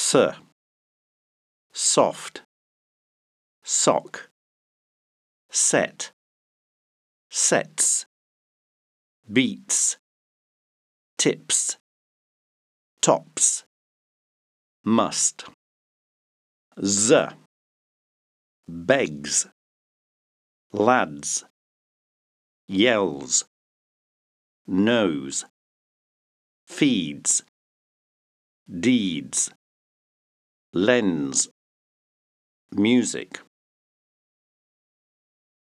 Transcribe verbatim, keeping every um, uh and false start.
S, soft, sock, set, sets, beats, tips, tops, must. Z, begs, lads, yells, knows, feeds, deeds, lends, music.